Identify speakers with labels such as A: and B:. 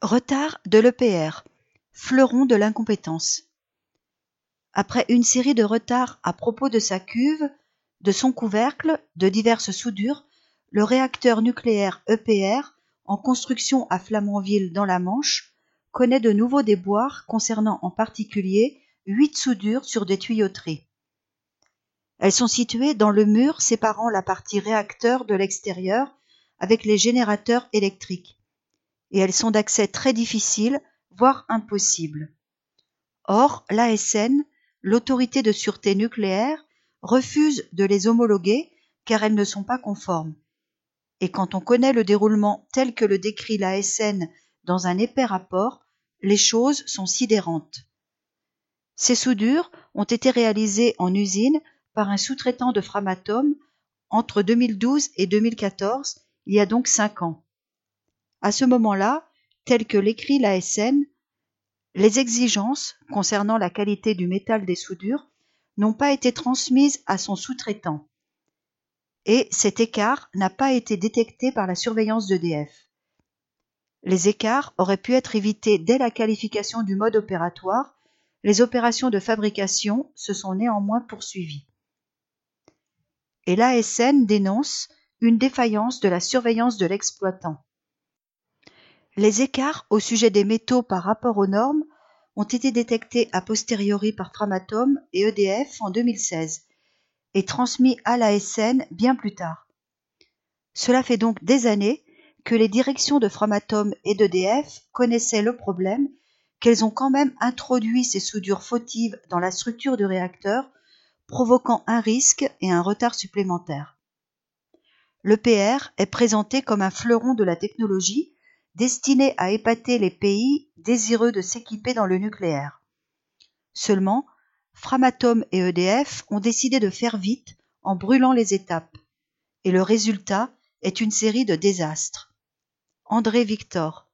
A: Retard de l'EPR, fleuron de l'incompétence. Après une série de retards à propos de sa cuve, de son couvercle, de diverses soudures, le réacteur nucléaire EPR, en construction à Flamanville dans la Manche, connaît de nouveaux déboires concernant en particulier 8 soudures sur des tuyauteries. Elles sont situées dans le mur séparant la partie réacteur de l'extérieur avec les générateurs électriques, et elles sont d'accès très difficile, voire impossible. Or, l'ASN, l'autorité de sûreté nucléaire, refuse de les homologuer car elles ne sont pas conformes. Et quand on connaît le déroulement tel que le décrit l'ASN dans un épais rapport, les choses sont sidérantes. Ces soudures ont été réalisées en usine par un sous-traitant de Framatome entre 2012 et 2014, il y a donc 5 ans. À ce moment-là, tel que l'écrit l'ASN, les exigences concernant la qualité du métal des soudures n'ont pas été transmises à son sous-traitant. Et cet écart n'a pas été détecté par la surveillance d'EDF. Les écarts auraient pu être évités dès la qualification du mode opératoire. Les opérations de fabrication se sont néanmoins poursuivies. Et l'ASN dénonce une défaillance de la surveillance de l'exploitant. Les écarts au sujet des métaux par rapport aux normes ont été détectés a posteriori par Framatome et EDF en 2016 et transmis à l'ASN bien plus tard. Cela fait donc des années que les directions de Framatome et d'EDF connaissaient le problème, qu'elles ont quand même introduit ces soudures fautives dans la structure du réacteur, provoquant un risque et un retard supplémentaire. L'EPR est présenté comme un fleuron de la technologie destiné à épater les pays désireux de s'équiper dans le nucléaire. Seulement, Framatome et EDF ont décidé de faire vite en brûlant les étapes, et le résultat est une série de désastres. André Victor,